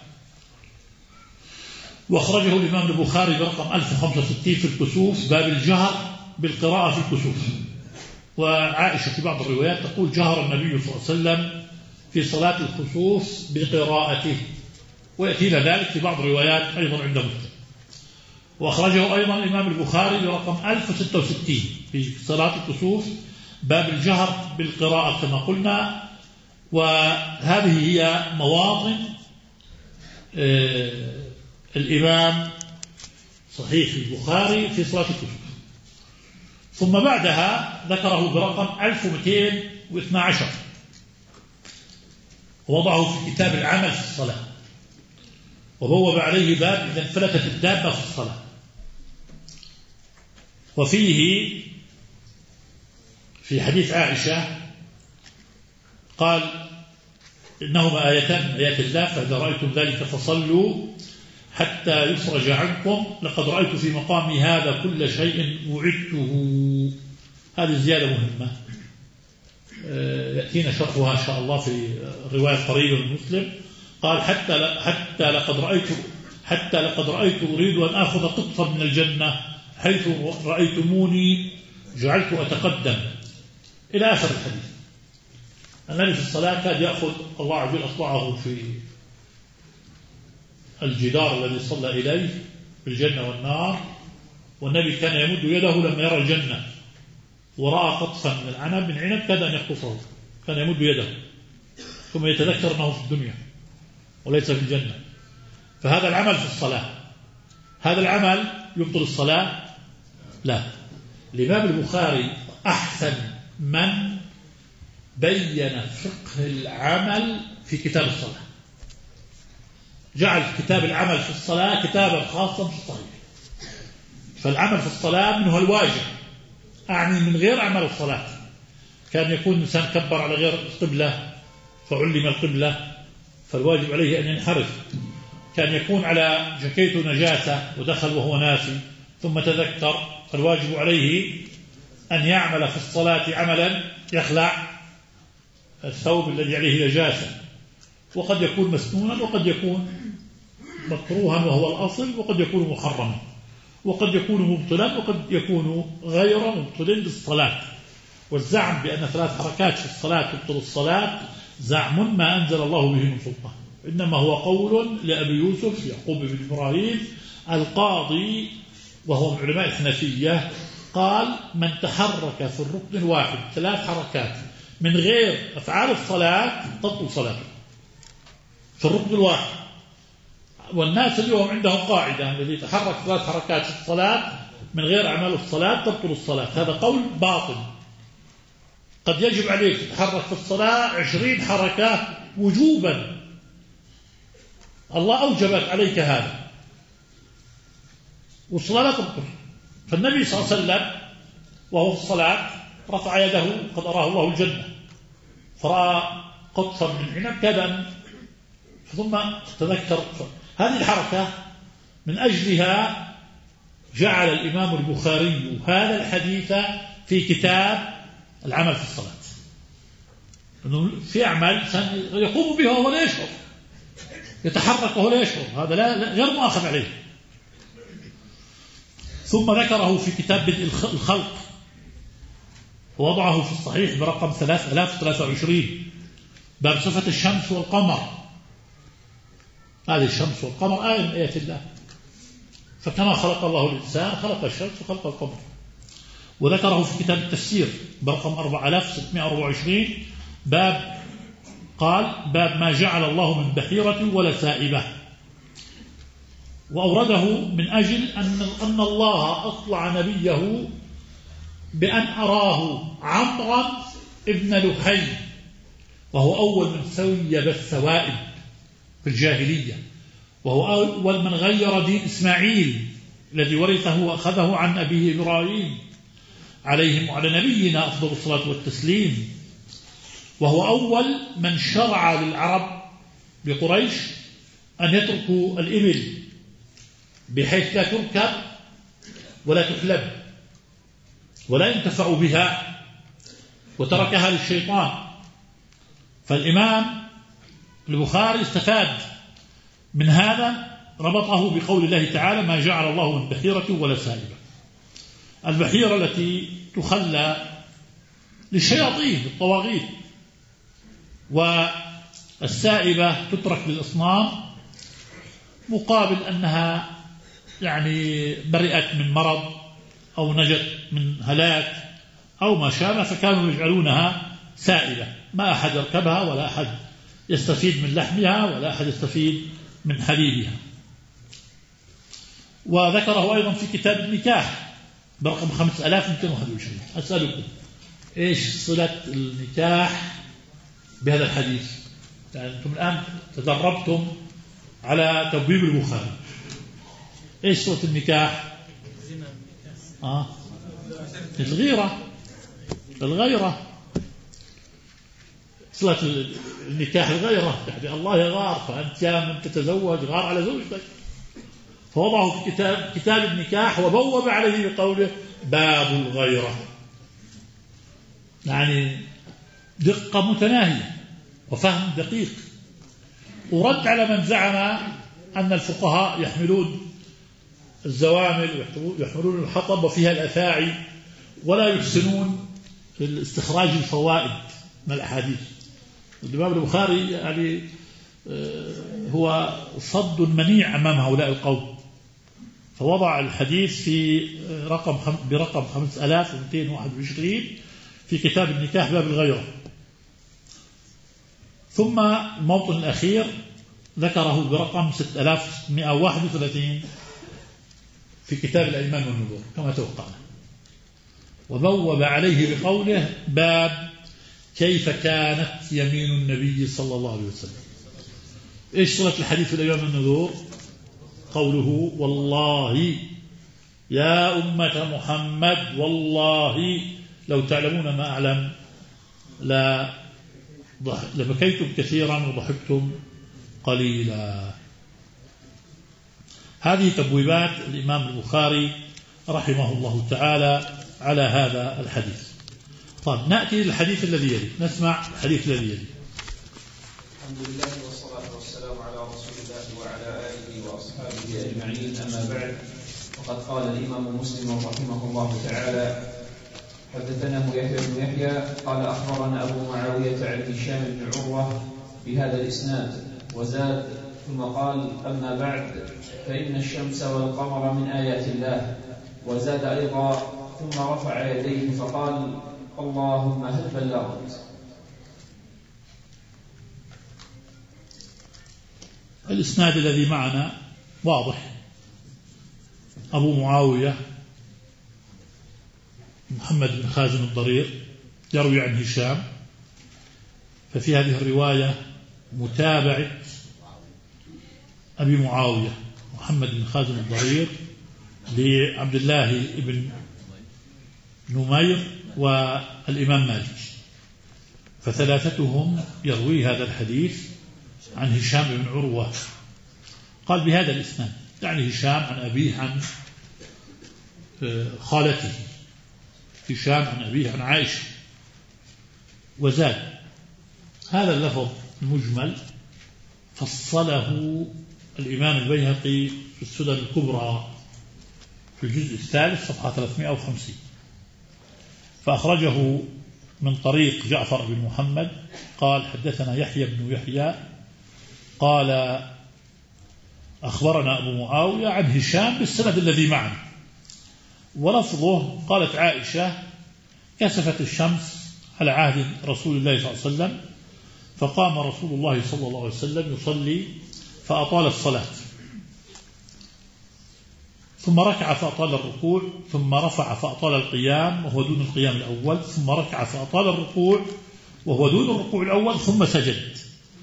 وأخرجه الإمام البخاري برقم 1065 في الكسوف، باب الجهر بالقراءة في الكسوف. وعائشة في بعض الروايات تقول جهر النبي صلى الله عليه وسلم في صلاة الكسوف بقراءته، ويأتينا ذلك في بعض الروايات أيضا عند مسلم. وأخرجه أيضا الإمام البخاري برقم 1066 في صلاة الكسوف، باب الجهر بالقراءة كما قلنا. وهذه هي مواطن الإمام صحيح البخاري في صلاة الكسوف. ثم بعدها ذكره برقم 1212 ووضعه في كتاب العمل في الصلاة، وبوب عليه باب إذا انفلتت الدابة في الصلاة. وفيه في حديث عائشة قال إنهما آيتان من آيات الله، فإذا رأيتم ذلك فصلوا حتى يفرج عنكم، لقد رأيت في مقامي هذا كل شيء وعدته. هذه زيادة مهمة يأتينا شرحها إن شاء الله في رواية قريبة من مسلم. قال حتى لقد رأيت أريد أن آخذ قطفا من الجنة حيث رأيتموني جعلت أتقدم، إلى آخر الحديث. النبي في الصلاة كان يأخذ الله عز وجل أصبعه الجدار الذي صلى إليه بالجنة والنار، والنبي كان يمد يده لما يرى الجنة ورأى قطفا من عنب كاد أن يقطفه، كان يمد يده ثم يتذكر أنه في الدنيا وليس في الجنة. فهذا العمل في الصلاة، هذا العمل يبطل الصلاة؟ لا. الإمام البخاري أحسن من بين فقه العمل في كتاب الصلاة، جعل كتاب العمل في الصلاة كتابا خاصا في الصحيح. فالعمل في الصلاة منه الواجب، أعني من غير عمل الصلاة. كان يكون الإنسان كبر على غير القبلة فعلم القبلة فالواجب عليه أن ينحرف، كان يكون على جاكيته نجاسة ودخل وهو ناسي ثم تذكر فالواجب عليه أن يعمل في الصلاة عملا يخلع الثوب الذي عليه نجاسة، وقد يكون مسنونا وقد يكون مكروها وهو الأصل، وقد يكون محرما، وقد يكون مبطلا، وقد يكون غير مبطل للصلاة. والزعم بأن 3 حركات في الصلاة تبطل الصلاة زعم ما أنزل الله به من سلطان، إنما هو قول لأبي يوسف يعقوب بن إبراهيم القاضي وهو من علماء الحنفية، قال من تحرك في الركن الواحد 3 حركات من غير أفعال الصلاة تبطل صلاته في الركن الواحد. والناس اليوم عندهم قاعدة الذي يتحرك 3 حركات في الصلاة من غير أعمال الصلاة تبطل الصلاة، هذا قول باطل. قد يجب عليك تتحرك في الصلاة 20 حركة وجوبا، الله أوجبت عليك هذا والصلاة لا تبطل. فالنبي صلى الله عليه وسلم وهو في الصلاة رفع يده قد أراه الله الجنة فرأى قطفا من عنب كذا ثم تذكر هذه الحركة، من أجلها جعل الإمام البخاري هذا الحديث في كتاب العمل في الصلاة، أنه في أعمال يقوم بها وهو لا يشعر، يتحرك وهو لا يشعر، هذا لا غير مؤاخذ عليه. ثم ذكره في كتاب بدء الخلق ووضعه في الصحيح برقم 3023 باب صفة الشمس والقمر. هذه الشمس والقمر آية من آيات الله، فكما خلق الله الإنسان خلق الشمس وخلق القمر. وذكره في كتاب التفسير برقم 4624 باب ما جعل الله من بحيرة ولا سائبة، وأورده من أجل أن الله أطلع نبيه بأن أراه عمرا ابن لحي، وهو أول من سوي بالثوائب في الجاهلية، وهو أول من غير دين إسماعيل الذي ورثه وأخذه عن أبيه إبراهيم عليهم وعلى نبينا أفضل الصلاة والتسليم، وهو أول من شرع للعرب بقريش أن يتركوا الإبل بحيث لا تركب ولا تحلب ولا ينتفع بها، وتركها للشيطان. فالإمام البخاري استفاد من هذا، ربطه بقول الله تعالى ما جعل الله من بحيرة ولا سائبة. البحيرة التي تخلى للشياطين الطواغيت، والسائبة تترك للأصنام مقابل أنها يعني برئت من مرض أو نجت من هلاك أو ما شابه، فكانوا يجعلونها سائبة، ما أحد يركبها ولا أحد يستفيد من لحمها ولا أحد يستفيد من حليبها. وذكره أيضا في كتاب النكاح برقم 5221. أسألكم إيش صلة النكاح بهذا الحديث؟ يعني أنتم الآن تدربتم على تبويب البخاري، إيش صلة النكاح؟ الغيرة صلة النكاح الغيرة، يعني الله يغار، فأنت يا من تتزوج غار على زوجتك، فوضعه في كتاب النكاح وبوب عليه بقوله باب الغيرة، يعني دقة متناهية وفهم دقيق. ورد على من زعم أن الفقهاء يحملون الزوامل ويحملون الحطب وفيها الأفاعي ولا يحسنون في استخراج الفوائد من الأحاديث. الإمام البخاري يعني هو صد منيع أمام هؤلاء القوم، فوضع الحديث برقم 5221 في كتاب النكاح باب الغيرة. ثم الموطن الأخير ذكره برقم 6131 في كتاب الأيمان والنذور كما توقعنا، وبوب عليه بقوله: باب كيف كانت يمين النبي صلى الله عليه وسلم. إيش صلة الحديث في الأيمان والنذور؟ قوله: والله يا أمة محمد والله لو تعلمون ما أعلم لبكيتم كثيرا وضحكتم قليلا. هذه تبويبات الإمام البخاري رحمه الله تعالى على هذا الحديث. طيب نأتي للحديث الذي يلي، نسمع الحديث الذي يلي. الحمد لله والصلاة والسلام على رسول الله وعلى آله وأصحابه أجمعين، أما بعد، وقد قال الإمام مسلم رحمه الله تعالى: حدثنا يحيى بن يحيى قال أخبرنا أبو معاوية عن هشام بن عروة بهذا الإسناد، وزاد ثم قال: أما بعد فإن الشمس والقمر من آيات الله. وزاد أيضا: ثم رفع يديه فقال: اللهم هل بلغت. الإسناد الذي معنا واضح، أبو معاوية محمد بن خازم الضرير يروي عن هشام، ففي هذه الرواية متابعة أبي معاوية محمد بن خازم الضرير لعبد الله بن نمير والإمام مالك، فثلاثتهم يروي هذا الحديث عن هشام بن عروة. قال بهذا الإسناد، يعني هشام عن أبيه عن خالته، هشام عن أبيه عن عائشة. وزاد هذا اللفظ المجمل فصله الإمام البيهقي في السنن الكبرى في الجزء الثالث صفحة 350، فأخرجه من طريق جعفر بن محمد قال: حدثنا يحيى بن يحيى قال أخبرنا أبو معاوية عن هشام بالسند الذي معنا، ولفظه: قالت عائشة: كسفت الشمس على عهد رسول الله صلى الله عليه وسلم، فقام رسول الله صلى الله عليه وسلم يصلي فأطال الصلاة، ثم ركع فأطال الركوع، ثم رفع فأطال القيام وهو دون القيام الأول، ثم ركع فأطال الركوع وهو دون الركوع الأول، ثم سجد.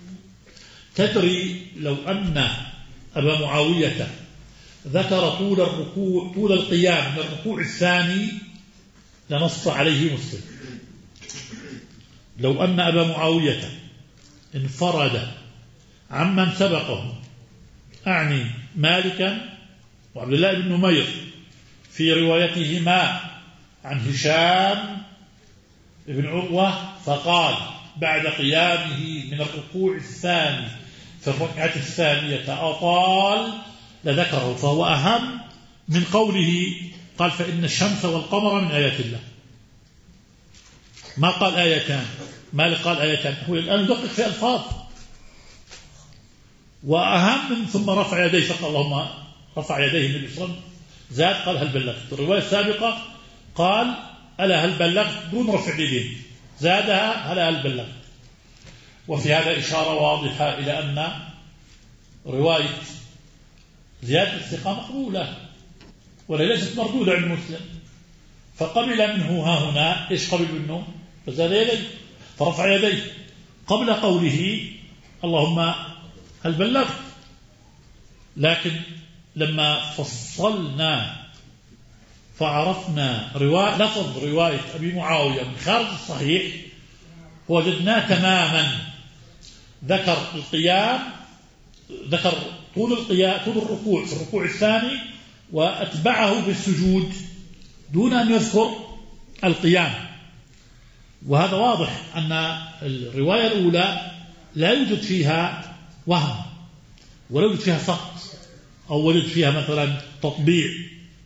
تدري لو أن أبا معاوية ذكر طول الركوع طول القيام من الركوع الثاني لنص عليه مسلم. لو أن أبا معاوية انفرد عمن سبقه، أعني مالكا وعبد الله بن نمير في روايتهما عن هشام بن عروة، فقال بعد قيامه من الركوع الثاني في الركعة الثانية أطال لذكره، فهو أهم من قوله قال: فإن الشمس والقمر من آيات الله. ما قال آيتان، مالك قال آيتان، هو الآن يدقق في ألفاظ. وأهم من ثم رفع يديه فقال: اللهم رفع يديه النبي صلى الله عليه وسلم، زاد قال: هل بلغت. الرواية السابقة قال: ألا هل بلغت دون رفع اليدين، زادها: هل بلغت. وفي هذا إشارة واضحة إلى أن رواية زيادة الثقة مقبولة وليست مردودة عند مسلم، فقبل منه ها هنا. إيش قبل منه؟ فزاد يديه فرفع يديه قبل قوله: اللهم هل بلغت. لكن لما فصلنا فعرفنا لفظ رواية أبي معاوية من خارج الصحيح وجدناه تماما ذكر القيام، ذكر طول الركوع في الركوع الثاني، وأتبعه بالسجود دون أن يذكر القيام. وهذا واضح أن الرواية الأولى لا يوجد فيها وهم ولا يوجد فيها سقط، أو وجد فيها مثلا تطبيع،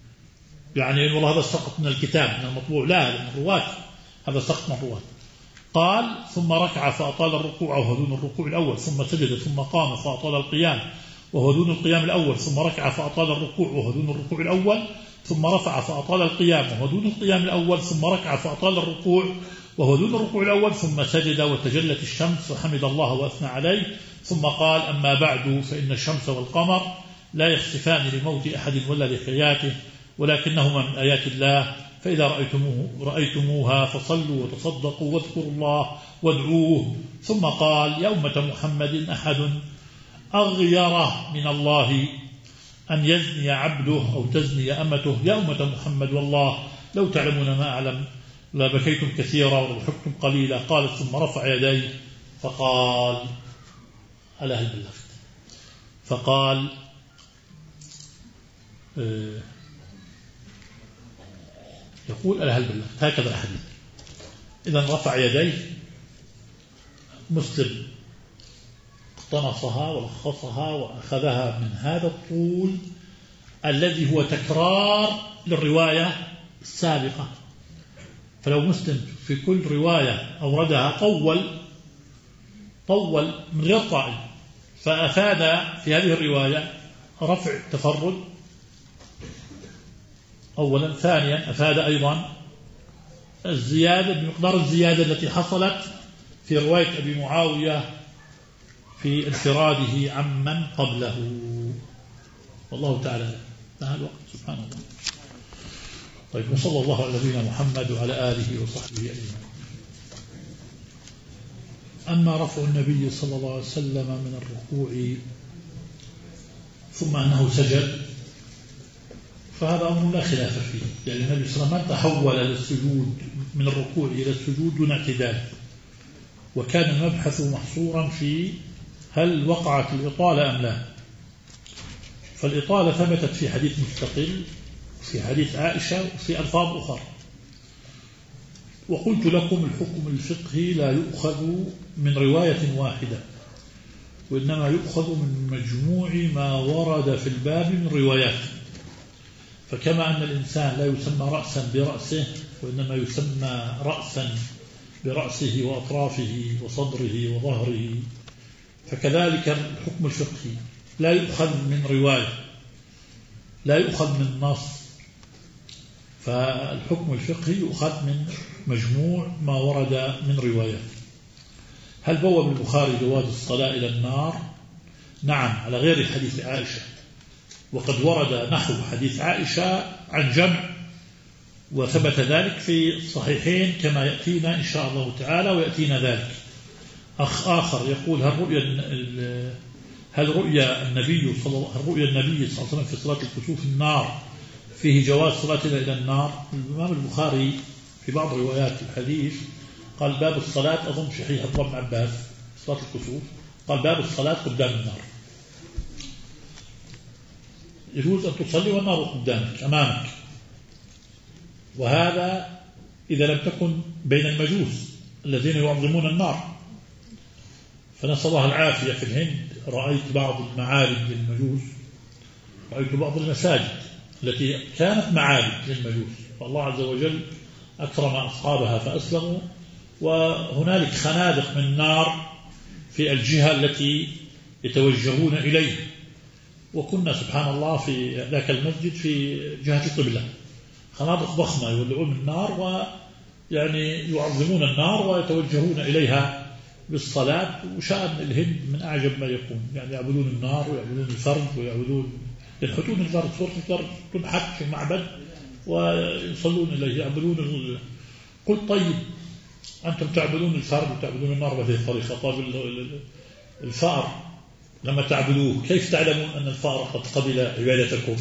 يعني والله هذا سقط من الكتاب من المطبوع، لا، من الرواة هذا سقط من الرواة. قال ثم ركع فأطال الركوع وهو دون الركوع الأول، ثم سجد ثم قام فأطال القيام وهو دون القيام الأول، ثم ركع فأطال الركوع وهو دون الركوع الأول، ثم رفع فأطال القيام وهو دون القيام الأول، ثم ركع فأطال الركوع وهو دون الركوع الأول، ثم سجد وتجلت الشمس وحمد الله وأثنى عليه، ثم قال أما بعد فإن الشمس والقمر لا يخسفان لموت أحد ولا لحياته ولكنهما من آيات الله، فإذا رأيتموها فصلوا وتصدقوا واذكروا الله وادعوه. ثم قال يا أمة محمد أحد أغير من الله أن يزني عبده أو تزني أمته، يا أمة محمد والله لو تعلمون ما أعلم لبكيتم كثيرا وضحكتم قليلا. قال ثم رفع يديه فقال ألا هل بلغت؟ فقال يقول ألا هل بلغت؟ هكذا الحديث. إذن رفع يديه، مسلم اقتنصها ولخصها وأخذها من هذا الطول الذي هو تكرار للرواية السابقة. فلو مسلم في كل رواية أوردها طول من غير طائل، فأفاد في هذه الرواية رفع التفرد أولا، ثانيا أفاد أيضا الزيادة بمقدار الزيادة التي حصلت في رواية أبي معاوية في انفراده عمن قبله. والله تعالى انتهى الوقت سبحان الله. طيب، وصلى الله على نبينا محمد وعلى آله وصحبه أجمعين. أما رفع النبي صلى الله عليه وسلم من الركوع ثم أنه سجد فهذا أمر لا خلاف فيه، يعني النبي صلى الله عليه وسلم تحول للسجود من الركوع إلى السجود دون اعتدال، وكان المبحث محصورا في هل وقعت الإطالة أم لا. فالإطالة ثبتت في حديث مستقل في حديث عائشة وفي ألفاظ أخرى. وقلت لكم الحكم الفقهي لا يؤخذ من رواية واحدة، وإنما يؤخذ من مجموع ما ورد في الباب من روايات. فكما أن الإنسان لا يسمى رأسا برأسه وإنما يسمى رأسا برأسه وأطرافه وصدره وظهره، فكذلك الحكم الفقهي لا يؤخذ من رواية، لا يؤخذ من نص، فالحكم الفقهي يؤخذ من مجموع ما ورد من روايات. هل بوب البخاري جواز الصلاة إلى النار؟ نعم، على غير حديث عائشة، وقد ورد نحو حديث عائشة عن جمع، وثبت ذلك في الصحيحين كما يأتينا إن شاء الله تعالى، ويأتينا ذلك. أخ آخر يقول هل رؤيا النبي صلى الله عليه وسلم في صلاة الكسوف النار فيه جواز صلاتنا إلى النار؟ الإمام البخاري في بعض روايات الحديث قال باب الصلاة، أظن في صحيح عبد الله بن عباس صلاة الكسوف، قال باب الصلاة قدام النار، يجوز أن تصلي والنار قدامك أمامك. وهذا إذا لم تكن بين المجوس الذين يعظمون النار، فنسأل الله العافية. في الهند رأيت بعض المعابد للمجوس، رأيت بعض المساجد التي كانت معابد للمجوس، فالله عز وجل أكرم أصحابها فأسلموا، وهنالك خنادق من نار في الجهة التي يتوجهون إليه. وكنا سبحان الله في ذاك المسجد في جهة القبلة، خنادق ضخمة يولعون النار ويعني يعظمون النار ويتوجهون إليها بالصلاة. وشأن الهند من أعجب ما يكون، يعني يعبدون النار ويعبدون الفرد ينحتون الفرد، صورة الفرد تنحت في معبد ويصلون إليه يعبدون قل طيب أنتم تعبدون الفرد وتعبدون النار بهذه الطريقة، طيب الفأر لما تعبدوه كيف تعلمون أن الفأر قد قبل عبادتكم؟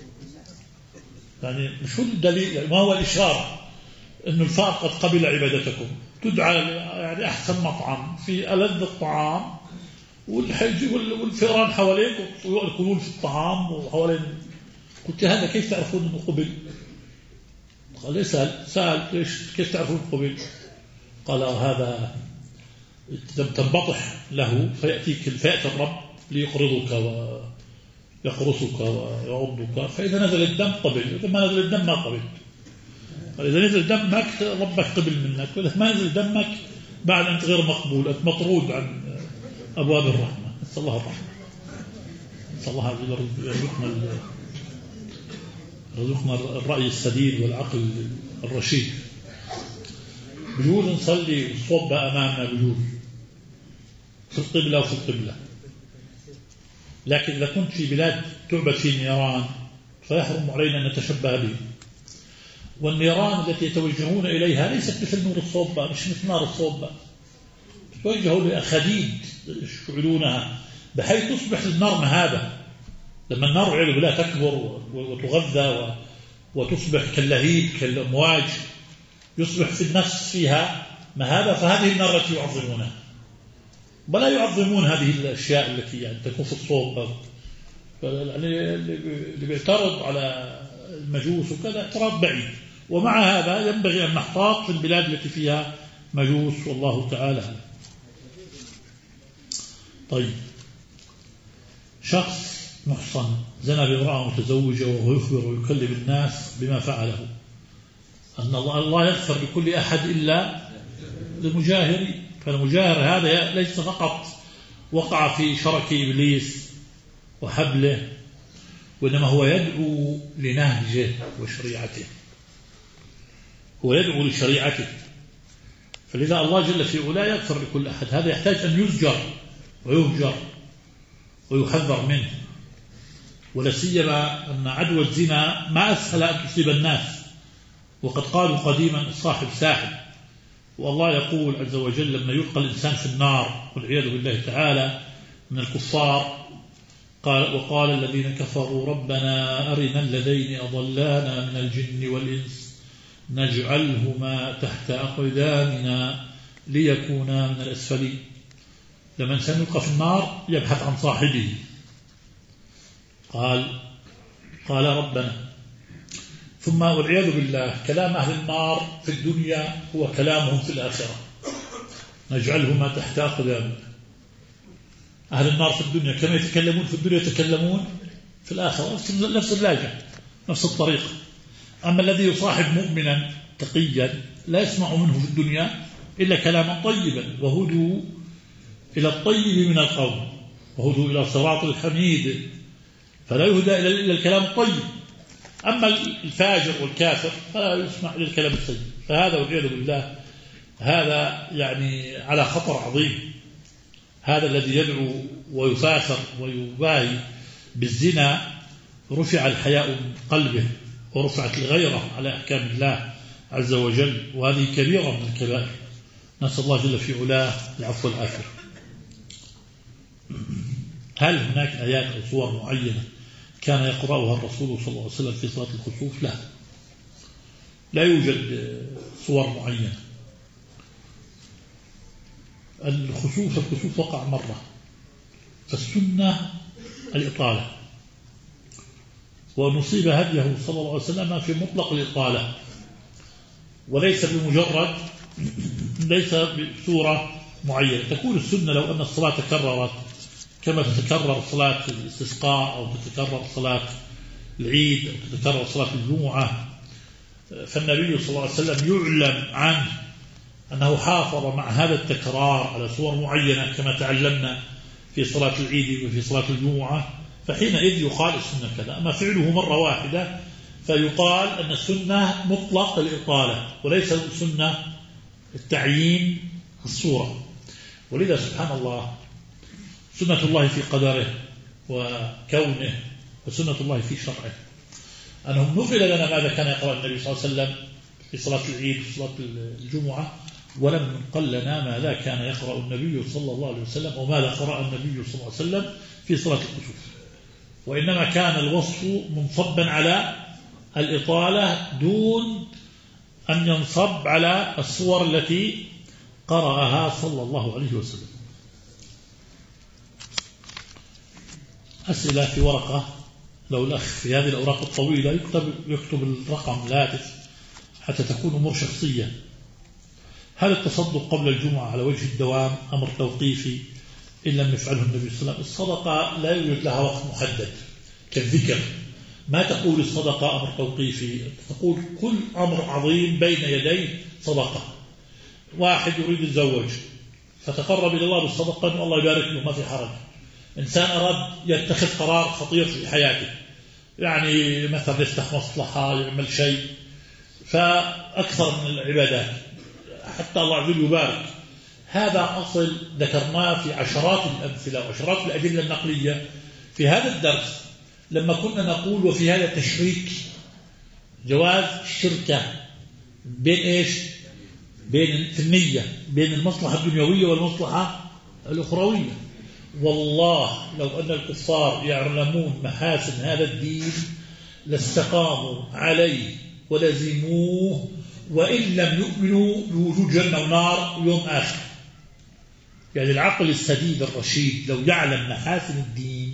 يعني شو الدليل؟ يعني ما هو الإشارة أن الفأر قد قبل عبادتكم؟ تدعى يعني أحسن مطعم في ألذ الطعام والفئران حواليك ويأكلون في الطعام وحوالين، قلت هذا كيف تعرفون أنه قبل؟ قال لي سأل كيف تعرفون قبل؟ قال هذا تنبطح له فيأتيك الرب ليقرضك ويقرصك ويعضك، فإذا نزل الدم قبل، إذا ما نزل الدم ما قبل. إذا نزل دمك ربك قبل منك، وإذا ما نزل دمك بعد أنت غير مقبول، أنت مطرود عن أبواب الرحمة. نسأل الله الرحمة، نسأل الله رزقنا الرأي السديد والعقل الرشيد. بجوز نصلي الصوب أمامنا، بجوز في القبلة وفي القبلة، لكن إذا كنت في بلاد تعبد في النيران فيحرم علينا أن نتشبه به. والنيران التي يتوجهون إليها ليست مثل نور الصوبة، مش مثل نار الصوبة، توجهوا لأخديد يشعلونها بحيث تصبح النار مهابة. لما النار والعياذ بالله تكبر وتغذى وتصبح كاللهيب كالأمواج، يصبح في النفس فيها مهابة، فهذه النار التي يعظمونها، ولا يعظمون هذه الأشياء التي يعني تكون في الصوب. اللي بيعترض على المجوس وكذا اعتراض بعيد. ومع هذا ينبغي أن نحتاط في البلاد التي فيها مجوس، والله تعالى. طيب، شخص محصن زنى بامرأة متزوجة وهو يخبر ويكلم الناس بما فعله، أن الله يغفر لكل أحد إلا للمجاهر. فالمجاهر هذا ليس فقط وقع في شرك إبليس وحبله، وإنما هو يدعو لنهجه وشريعته، هو يدعو لشريعته. فلذا الله جل في علاه يغفر لكل أحد. هذا يحتاج أن يزجر ويهجر ويحذر منه، ولا سيما أن عدوى الزنا ما أسهل أن تصيب الناس. وقد قالوا قديما الصاحب ساحب، والله يقول عز وجل لما يلقى الإنسان في النار والعياذ بالله تعالى من الكفار، وقال الذين كفروا ربنا أرنا الذين أضلانا من الجن والإنس نجعلهما تحت أقدامنا ليكونا من الأسفلين. لما الإنسان يلقى في النار يبحث عن صاحبه، قال ربنا. ثم والعياذ بالله كلام أهل النار في الدنيا هو كلامهم في الآخرة، نجعلهما تحت أقدامنا. أهل النار في الدنيا كما يتكلمون في الدنيا يتكلمون في الآخرة، نفس اللهجة نفس الطريقة. أما الذي يصاحب مؤمنا تقيا لا يسمع منه في الدنيا إلا كلاما طيبا، وهدوا إلى الطيب من القول وهدوا إلى صراط الحميد، فلا يهدى إلى الكلام الطيب. أما الفاجر والكافر فلا يسمع إلى الكلام السيء. فهذا والعياذ بالله هذا يعني على خطر عظيم. هذا الذي يدعو ويفاخر ويباهي بالزنا رفع الحياء من قلبه ورفعت الغيرة على أحكام الله عز وجل، وهذه كبيرة من الكبائر. نسأل الله جل في علاه العفو والعافية. هل هناك آيات أو صور معينة كان يقرأها الرسول صلى الله عليه وسلم في صلاة الخسوف؟ لا يوجد صور معينة. الخسوف وقع مرة، فالسنة الإطالة، ونصيب هديه صلى الله عليه وسلم في مطلق الإطالة، وليس بمجرد ليس بصورة معينة. تكون السنة لو أن الصلاة تكررت كما تتكرر صلاة الاستسقاء أو تتكرر صلاة العيد أو تتكرر صلاة الجمعة، فالنبي صلى الله عليه وسلم يعلم عنه أنه حافظ مع هذا التكرار على صور معينة كما تعلمنا في صلاة العيد وفي صلاة الجمعة، فحينئذ يقال السنة كذا. أما فعله مرة واحدة فيقال أن السنة مطلق الإطالة وليس السنة التعيين الصورة. ولذا سبحان الله سنة الله في قدره وكونه وسنة الله في شرعه أنهم نقل لنا ماذا كان يقرأ النبي صلى الله عليه وسلم في صلاة العيد وفي صلاة الجمعة، ولم ينقل لنا ماذا كان يقرأ النبي صلى الله عليه وسلم وماذا قرأ النبي صلى الله عليه وسلم في صلاة الكسوف. وإنما كان الوصف منصبا على الإطالة دون أن ينصب على الصور التي قرأها صلى الله عليه وسلم. أسئلة في ورقة، لو الأخ في هذه الأوراق الطويلة يكتب الرقم الهاتف حتى تكون أمور شخصية. هل التصدق قبل الجمعة على وجه الدوام أمر توقيفي إن لم يفعله النبي صلى الله عليه وسلم؟ الصدقة لا يوجد لها وقت محدد كالذكر، ما تقول الصدقة أمر توقيفي، تقول كل أمر عظيم بين يديه صدقة. واحد يريد يتزوج فتقرب إلى الله بالصدقة والله يبارك له ما في حرج. إنسان أراد يتخذ قرار خطير في حياته، يعني مثلا يفتح مصلحة يعمل شيء، فأكثر من العبادات حتى الله عز وجل يبارك. هذا أصل ذكرناه في عشرات الأمثلة وعشرات الأدلة النقلية في هذا الدرس، لما كنا نقول وفي هذا تشريك جواز الشركة بين إيش؟ بين في النية بين المصلحة الدنيوية والمصلحة الأخروية. والله لو أن الكفار يعلمون محاسن هذا الدين لاستقاموا عليه ولزموه، وإن لم يؤمنوا بوجود جنة ونار ويوم آخر. يعني العقل السديد الرشيد لو يعلم محاسن الدين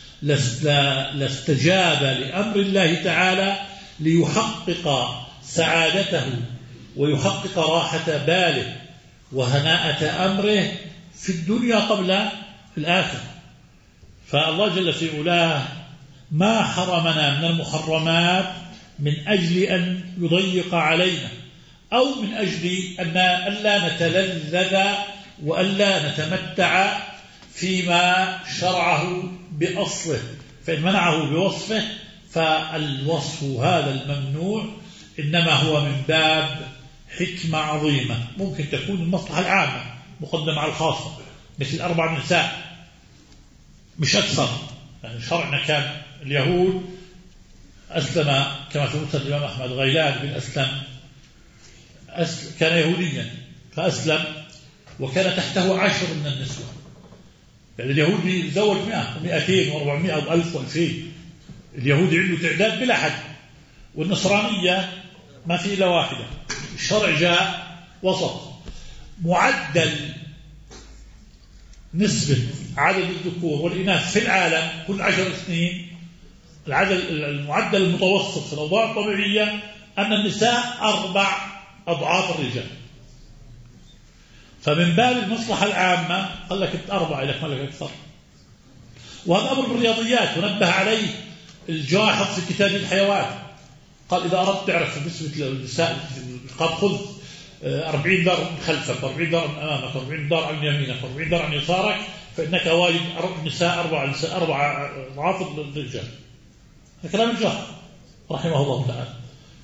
لاستجاب لأمر الله تعالى ليحقق سعادته ويحقق راحة باله وهناءة أمره في الدنيا قبل الآخرة. فالله جل في علاه ما حرمنا من المحرمات من أجل أن يضيق علينا أو من أجل أن ألا نتلذذ وألا نتمتع فيما شرعه بأصله، فإن منعه بوصفه فالوصف هذا الممنوع إنما هو من باب حكمة عظيمة. ممكن تكون المصلحة العامة مقدمة على الخاصة، مثل 4 نساء مش أكثر. يعني شرعنا كان اليهود أسلم كما في مسند الإمام أحمد غيلان بن أسلم كان يهوديا فأسلم وكان تحته 10 من النسوة. يعني اليهودي يتزوج 100 و200 و400 و1000 و2000. اليهودي عنده تعداد بلا حد، والنصرانية ما في إلا واحدة. الشرع جاء وسط. معدل نسبة عدد الذكور والإناث في العالم كل 10 سنين، المعدل المتوسط في الأوضاع الطبيعية أن النساء 4 أضعاف الرجال. فمن باب المصلحة العامة قال لك 4 إلى ملك أكثر. وهذا أمر بالرياضيات ونبه عليه الجاحظ في كتاب الحيوان. قال إذا أردت تعرف بالنسبة للنساء قد خذ 40 دار من خلفك، 40 دار من أمامك، 40 دار عن يمينك، 40 دار عن يسارك، فإنك والد نساء 4 أضعاف الرجال. كلام الجاحظ رحمه الله تعالى.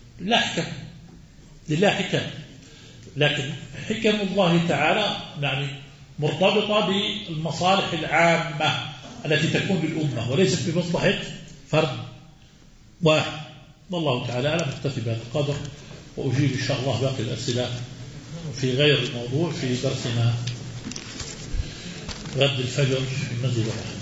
لله حكم، لكن حكم الله تعالى يعني مرتبطة بالمصالح العامة التي تكون للأمة وليست بمصلحة فرد واحد. والله تعالى أنا مكتفي بهذا القدر، وأجيب إن شاء الله باقي الأسئلة في غير الموضوع في درسنا غد الفجر في المسجد الرحمن.